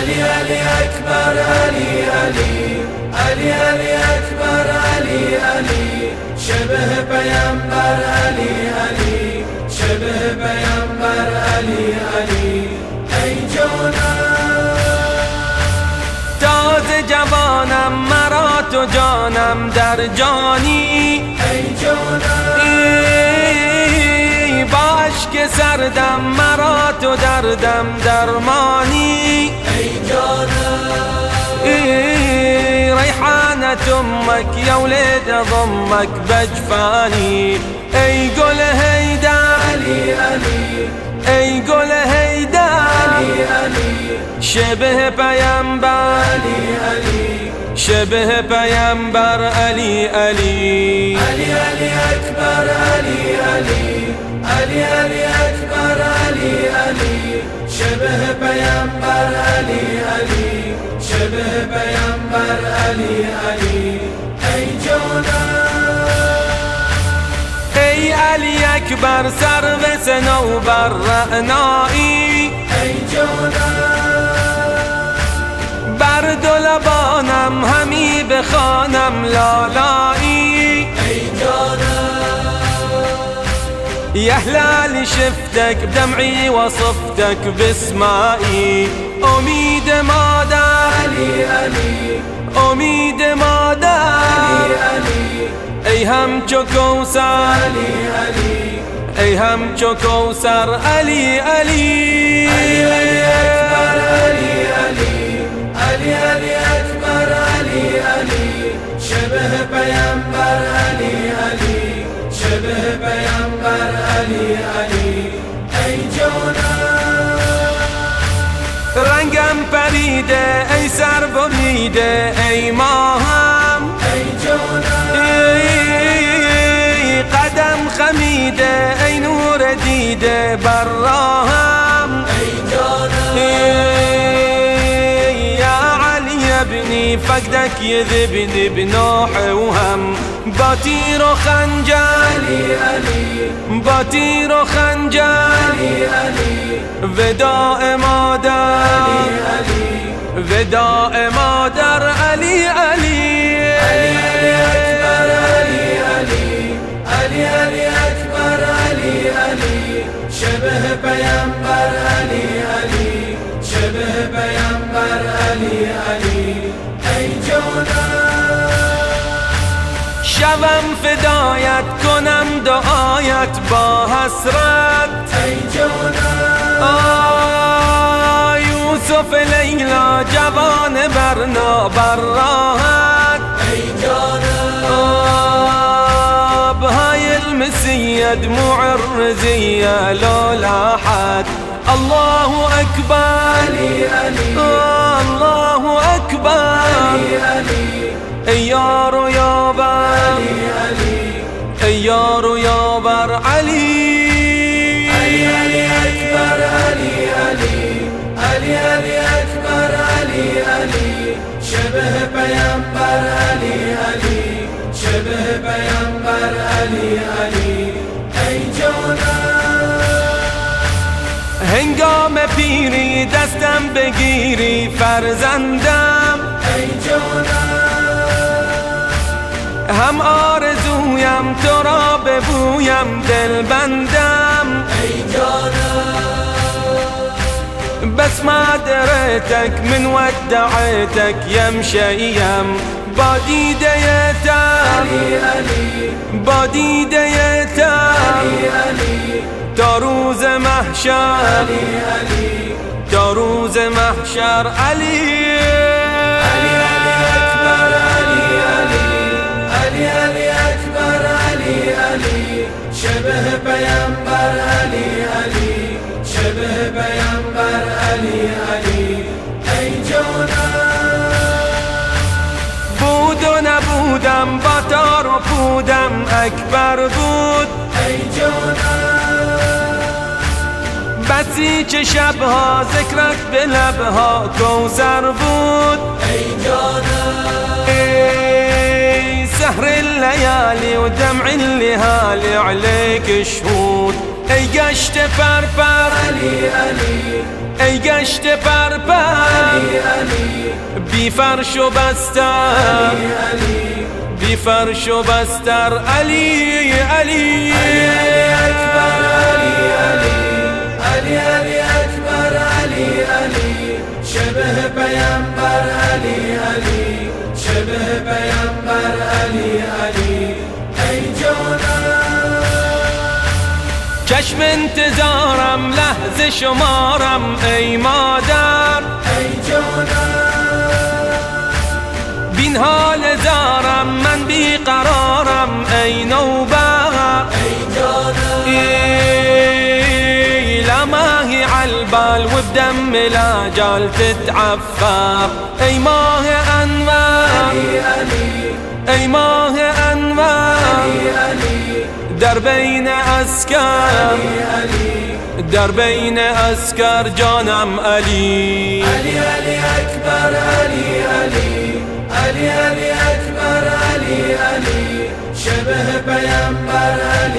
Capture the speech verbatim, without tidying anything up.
علي علي أكبر علي علي علي علي أكبر علي علي شبه پیامبر علي علي شبه پیامبر علي علي ای جانم تازه جوانم مرا تو جانم در جانی ای جانم با اشک سردم مرا تو دردم درمانی ای جانم ریحانة امك يا ولد ضمك بجفاني ای گل هیدر علی علی ای گل هیدر علی علی شبه پیامبر علی علی شبه پیامبر علی علی علی علی اکبر علی علی علی علی اکبر علی علی شبه پیامبر علی علی شبه پیامبر علی علی ای جانم ای علی اکبر سرو صنوبر رعنایی ای جانم بر دو لبانم همی بخوانم لالایی ای جانم يا هلال شفتك بدمعي وصفتك باسمائي أميد مادر علي علي أميد مادر علي علي أي هم چو کوثر علي علي أي هم چو کوثر علي علي علي علي أكبر علي علي علي علي أكبر علي علي شبه پیامبر علي علي شبه پیامبر علی علی ای جانم رنگم پریده ای سر بریده ای ماهم ای جانم ای قدم خمیده ای نور دیده بر راهم ای جانم یا علی ابنی فقدك يذبني بنوح وهم با تیر و خنجر علی علی با تیر و خنجر علی علی وداع مادر علی علی وداع مادر علی علی علی علی اکبر علی علی علی علی اکبر علی علی شبه پیامبر علی علی شبه پیامبر علی علی ای جانم شوم فدایت کنم دعایت با حسرت ای جانم آه یوسف لیلا جوان برنا بر راحت ای جانم آبهای المسیه دموع الرزیه لو لاحت الله اکبر علی علی الله اکبر علی علی ای یار و یاور ای یار و یاور علی علی علی اکبر علی علی علی علی اکبر علی علی شبه پیامبر علی علی شبه پیامبر علی علی ای جانم هنگام پیری دستم بگیری فرزندم ای جانم هم آرزویم تو را ببویم دل بندم ای جانم بس ما دريتك من ودعيتك يمشيم باديده يتم باديده يتم تا روز محشر تا روز محشر علی علی علی اکبر علی علی علی علی اکبر علی علی شبه پیامبر علی علی شبه پیامبر علی علی ای جانم بود و نبودم با تار و پودم اکبر بود ای جانم بسی چه شبها ذکرت به لبها کوثر بود ای جانم ای سهر الليالي ودمع الليالي عليك شهود ای گشت پرپر علی علی ای گشت پرپر علی علی بی فرش و بستر علی علی بی فرش و بستر علی علی علی اکبر علی علی علی علی اکبر علی علی شبه پیامبر علی علی شبه پیامبر علی علی ای جانم چشم انتظارم لحظه شمارم ای مادر ای جانم بین حال زارم من بیقرارم ای نوبر ای جانم ای لا ماهي عالبال وبدم لا جال تتعفر ای ماه انور علی علی ای ماه انور علی علی در بین اسکر علی علی در بین اسکر جانم علی علی علی اکبر علی علی علی علی اکبر علی علی شبه پیامبر علی